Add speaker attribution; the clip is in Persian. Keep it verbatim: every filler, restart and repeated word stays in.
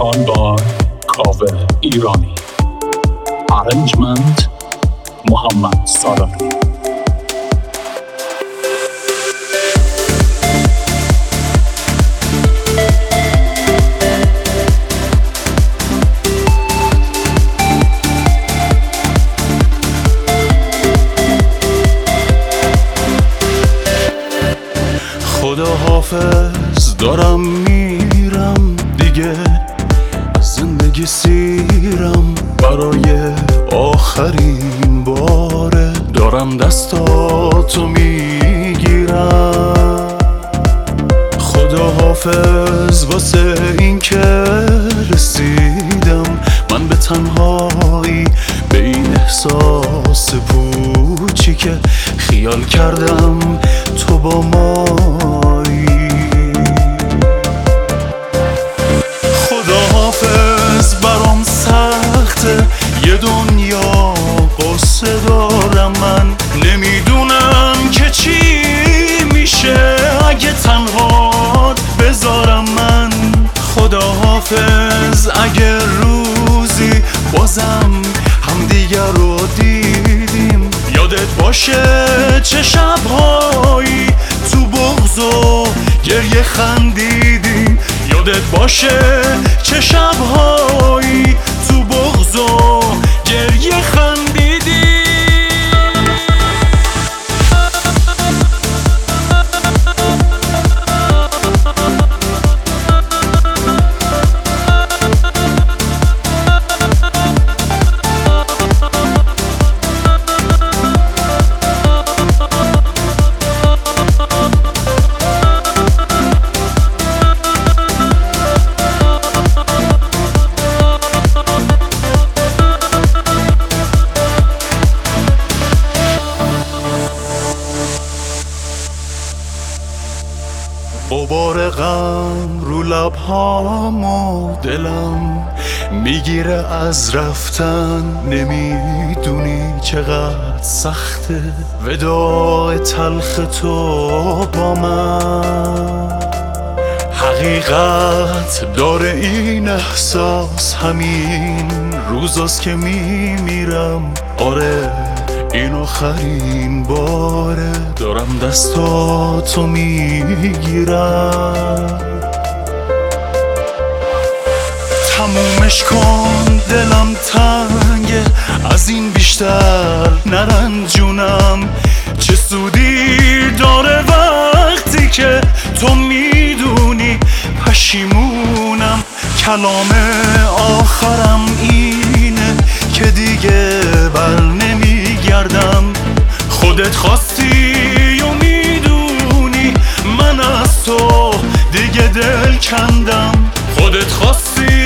Speaker 1: Sung by Kaveh Irani. Arrangement Muhammad Sadafi.
Speaker 2: خدا حافظ دارم میرم دیگه، از زندگی سیرم برای آخرین باره، دارم دستاتو میگیرم. خدا حافظ واسه این که رسیدم من به تنهایی، به این احساس پوچی که خیال کردم تو با مایی. خدا حافظ برام سخته، یه دنیا قصه دارم، من نمیدونم که چی میشه اگه تنها بذارم من. خدا حافظ اگه روزی بازم همدیگر رو دیدیم، یادت باشه چه شبهایی تو بغض و گریه خندیدیم، یادت باشه چه شبهایی تو بغض و گریه خندیدیم. غبار غم رو لبهام و دلم میگیره از رفتن، نمیدونی چقدر سخته وداع تلخ تو با من. حقیقت داره این احساس، همین روزاست که میمیرم. آره این آخرین باره، دارم دستاتو میگیرم. تمومش کن دلم تنگه، از این بیشتر نرنجونم. چه سودی داره وقتی که تو میدونی پشیمونم. کلام آخرم اینه که دیگه بر نمیگردم. خودت خواستی و میدونی من از تو دیگه دل کندم. خودت خواستی